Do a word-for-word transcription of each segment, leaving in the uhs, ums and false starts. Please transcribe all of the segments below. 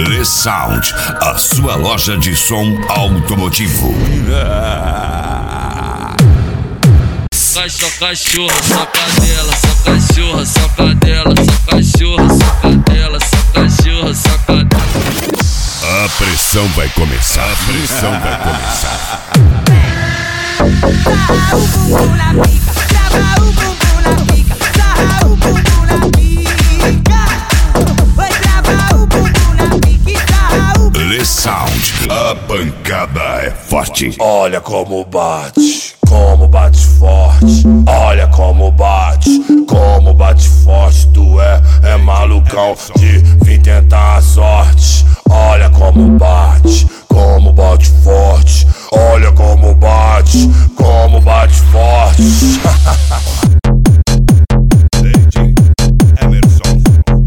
Le Sound, a sua loja de som automotivo. Só cachorra, só cadela, só cachorra, só cadela, só cachorra, só cadela, só cachorra, só cadela. A pressão vai começar, a pressão vai começar. Sarra o bumbum na pica, trava o bumbum na pica, sarra o bumbum na pica. Vai travar o bumbum na pica e sarra o bumbum. Le Sound, a pancada é forte. Olha como bate, como bate forte. Olha como bate, como bate forte. Tu é, é malucão de vir tentar a sorte. Olha como bate, como bate forte. Olha como bate, como bate forte. Lady Emerson.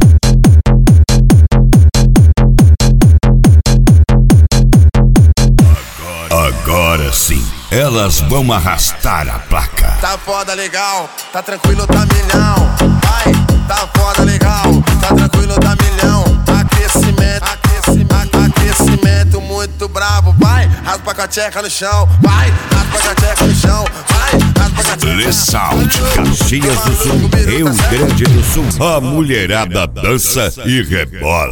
Agora sim, elas vão arrastar a placa. Tá foda, legal, tá tranquilo, tá milhão. Vai, tá foda, legal, tá tranquilo, tá milhão. Aquecimento, aquecimento, aquecimento muito brabo. Vai, raspa com a tcheca no chão. Vai, raspa com a tcheca no chão. Vai, raspa com a tcheca. Le Sound, Caxias do Sul, Rio Grande do Sul. A mulherada dança e rebola.